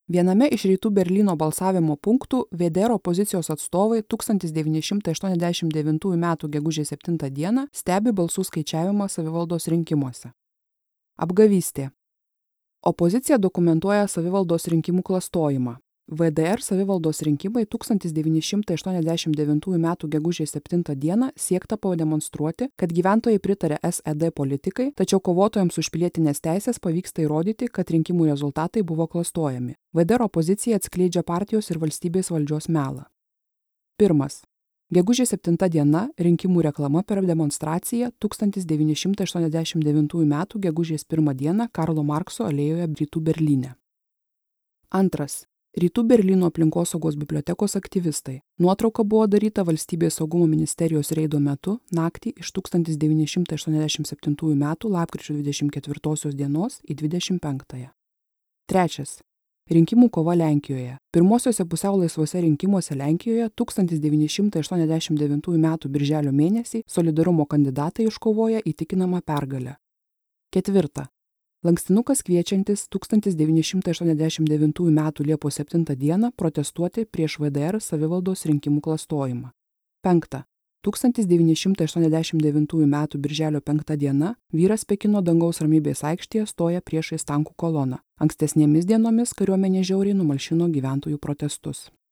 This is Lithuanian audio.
Viename iš rytų Berlyno balsavimo punktų VDR opozicijos atstovai 1989 m. gegužės 7 d. stebi balsų skaičiavimą savivaldos rinkimuose. Apgavystė. Opozicija dokumentuoja savivaldos rinkimų klastojimą. VDR savivaldos rinkimai 1989 m. gegužės 7 d. siekta pademonstruoti, kad gyventojai pritarė SED politikai, tačiau kovotojams už pilietinės teisės pavyksta įrodyti, kad rinkimų rezultatai buvo klastojami. VDR opozicija atskleidžia partijos ir valstybės valdžios melą. 1. Gegužės 7 diena rinkimų reklama per demonstraciją 1989 m. gegužės 1 d. Karlo Markso alėjoje rytų Berlyne. 2. Rytų Berlyno aplinkosaugos bibliotekos aktyvistai. Nuotrauka buvo daryta Valstybės saugumo ministerijos reido metu naktį iš 1987 m. lapkričio 24 dienos į 25. 3. Rinkimų kova Lenkijoje. Pirmosiuose pusiau laisvuose rinkimuose Lenkijoje 1989 m. birželio mėnesį Solidarumo kandidatai iškovoja įtikinamą pergalę. 4. Lankstinukas kviečiantis 1989 m. Liepos 7 d. protestuoti prieš VDR savivaldos rinkimų klastojimą. 5. 1989 m. birželio 5 d. vyras Pekino dangaus ramybės aikštėje stoja priešais tankų koloną. Ankstesnėmis dienomis kariuomenė žiauriai numalšino gyventojų protestus.